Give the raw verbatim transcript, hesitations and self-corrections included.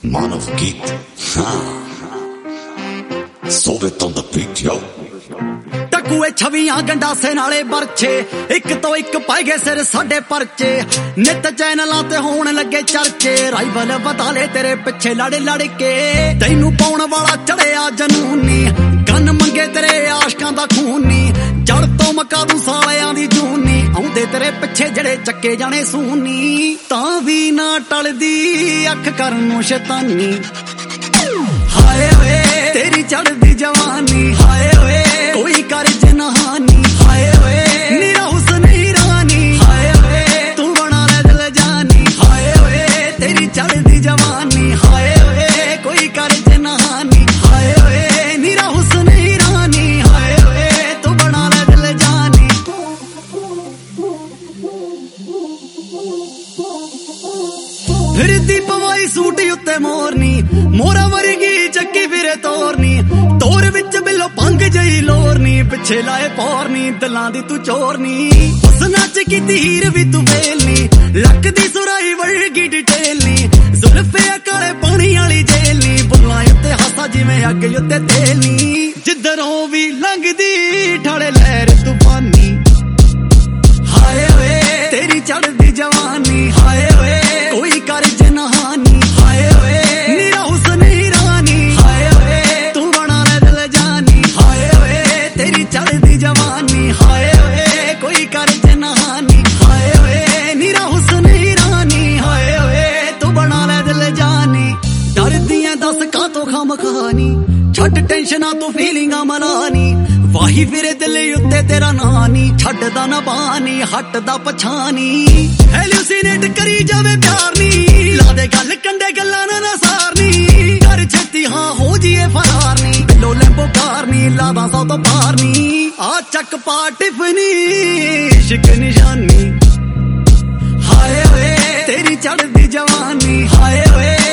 Maanov Geet, ha. Sold it on the beat, yo. ਟਕੂਏ ਛਵੀਆਂ ਗੰਡਾਸੇ ਨਾਲੇ ਬਰਛੇ ਇੱਕ ਤੋਂ ਇੱਕ ਪੈ ਗਏ ਸਿਰ ਸਾਡੇ ਪਰਚੇ ਨਿੱਤ ਚੈਨਲਾਂ ਤੇ ਹੋਣ ਲੱਗੇ ਚਰਚੇ ਰਾਈਵਲ ਬਤਾ ਲੈ ਤੇਰੇ ਪਿੱਛੇ ਲੜ ਲੜ ਕੇ ਤੈਨੂੰ ਪਾਉਣ ਵਾਲਾ ਚੜਿਆ ਜਨੂਨੀ ਗਨ ਮੰਗੇ ਤੇਰੇ ਆਸ਼ਕਾਂ ਦਾ ਖੂਨੀ ਜੜ ਤੋਂ ਮਕਾ ਦੂ ਸਾਲਿਆਂ ਦੀ ਜੂਨੀ ਆਉਂਦੇ ਤੇਰੇ ਪਿੱਛੇ ਜਿਹੜੇ ਚੱਕੇ ਜਾਣੇ ਸੂਨੀ ਤਾਂ ਵੀ ਨਾ ਟਲਦੀ ਅੱਖ ਕਰਨ ਨੂੰ ਸ਼ੈਤਾਨੀ ਹਾਏ ਓਏ ਤੇਰੀ ਚੜਦੀ ਜਵਾਨੀ ਹਾਏ ਓਏ ਕੋਈ ਕਰ ਜਨਹਾਨੀ ਹਾਏ ਓਏ ਨੀਰਾ ਹੁਸਨ ਹੀਰਾਨੀ ਹਾਏ ਓਏ ਤੂੰ ਬਣਾ ਲੈ ਦਿਲ ਜਾਨੀ ਹਾਏ ਓਏ ਤੇਰੀ ਚੜਦੀ ਜਵਾਨੀ ਹਾਏ ਓਏ ਕੋਈ ਕਰ ਜਨਹਾਨੀ ਹਾਏ ਓਏ ਨੀਰਾ ਹੁਸਨ ਹੀਰਾਨੀ ਹਾਏ ਓਏ ਤੂੰ ਬਣਾ ਲੈ ਦਿਲ ਜਾਨੀ ਫਿਰਦੀ ਪਵਾਈ ਸੂਟ ਉੱਤੇ ਮੋਰਨੀ ਮੋਰਾ ਵਰਗੀ ਚੱਕੀ ਫਿਰੇ ਤੋਰਨੀ ਤੋਰ ਵਿੱਚ ਬਿੱਲੋ ਭੰਗ ਜਈ ਲੋਰਨੀ ਪਿੱਛੇ ਲਾਏ ਪੌਰਨੀ ਦਿਲਾਂ ਦੀ ਤੂੰ ਚੋਰਨੀ ਹੁਸਨਾਂ ਚ ਕੀਤੀ ਹੀਰ ਵੀ ਤੂੰ ਵੇਲਨੀ ਲੱਕ ਦੀ ਸੁਰਾਈ ਵਰਗੀ ਡਿਟੇਲਨੀ ਜ਼ੁਲਫੇ ਕਾਲੇ ਪਾਣੀ ਵਾਲੀ ਜੇਲਨੀ ਬੁੱਲਾਂ ਉੱਤੇ ਹਾਸਾ ਜਿਵੇਂ ਅੱਗ ਉੱਤੇ ਤੇਲਨੀ ਜਿੱਧਰੋਂ ਵੀ ਲੰਘਦੀ ਠਾਲੇ ਲਹਿਰ ਤੂਫਾਨੀ ਹਾਏ ਓਏ ਤੇਰੀ ਚੜਦੀ ਜਵਾਨੀ ਹਾਏ ਓਏ ਕੋਈ ਕਰ ਜਨਹਾਨੀ ਹਾਏ ਓਏ ਨੀਰਾ ਹੁਸਨ ਹੀਰਾਨੀ ਹਾਏ ਓਏ ਤੂੰ ਬਣਾ ਲੈ ਦਿਲ ਜਾਨੀ ਹਾਏ ਓਏ ਤੇਰੀ ਚੜਦੀ ਜਵਾਨੀ ਹਾਏ ਓਏ ਕੋਈ ਕਰ ਜਨਹਾਨੀ ਹਾਏ ਓਏ ਨੀਰਾ ਹੁਸਨ ਹੀਰਾਨੀ ਹਾਏ ਓਏ ਤੂੰ ਬਣਾ ਲੈ ਦਿਲ ਜਾਨੀ ਡਰਦੀਆਂ ਦੱਸ ਕਾਤੋਂ ਖਾਮਖਾਨੀ ਛੱਡ ਟੈਨਸ਼ਨਾਂ ਤੋਂ ਫੀਲਿੰਗਾਂ ਮਨਾਨੀ ਵਾਹੀ ਫਿਰੇ ਦਿਲ ਉੱਤੇ ਤੇਰਾ ਨਾਂ ਨੀ ਛੱਡਦਾ ਨਾ ਬਾਨੀ ਹਟਦਾ ਪਛਾਣੀ ਹੈਲੂਸੀਨੇਟ ਕਰੀ ਜਾਵੇ ਪਿਆਰ ਨੀ ਲਾ ਦੇ ਗੱਲ ਕੰਡੇ ਗੱਲਾਂ ਨਾ ਨਾ ਸਾਰਨੀ ਕਰ ਛੇਤੀ ਹਾਂ ਹੋ ਜੀਏ ਫਰਾਰ ਨੀ ਬਿੱਲੋ ਲੈਂਬੋ ਕਾਰ ਨੀ ਲਾਦਾ ਸੌ ਤੋਂ ਪਾਰ ਨੀ ਆ ਚੱਕ ਪਾ ਟਿਫਨੀ ਇਸ਼ਕ ਨਿਸ਼ਾਨੀ ਹਾਏ ਓਏ ਤੇਰੀ ਚੜਦੀ ਜਵਾਨੀ ਹਾਏ ਓਏ